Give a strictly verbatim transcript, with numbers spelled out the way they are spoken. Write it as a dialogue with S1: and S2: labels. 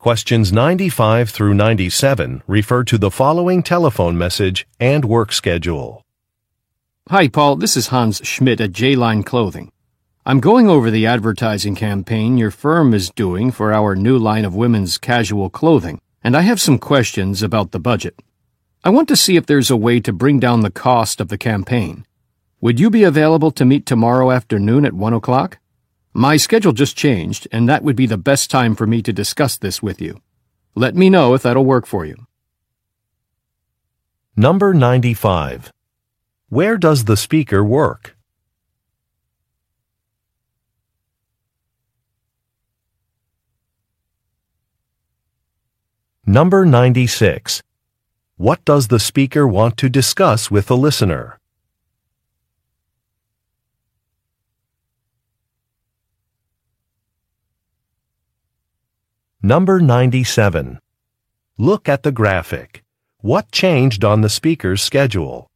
S1: Questions ninety-five through ninety-seven refer to the following telephone message and work schedule.
S2: Hi, Paul. This is Hans Schmidt at J-Line Clothing. I'm going over the advertising campaign your firm is doing for our new line of women's casual clothing, and I have some questions about the budget. I want to see if there's a way to bring down the cost of the campaign. Would you be available to meet tomorrow afternoon at one o'clock? My schedule just changed, and that would be the best time for me to discuss this with you. Let me know if that'll work for you.
S1: Number ninety-five. Where does the speaker work? Number ninety-six. What does the speaker want to discuss with the listener? Number ninety-seven. Look at the graphic. What changed on the speaker's schedule?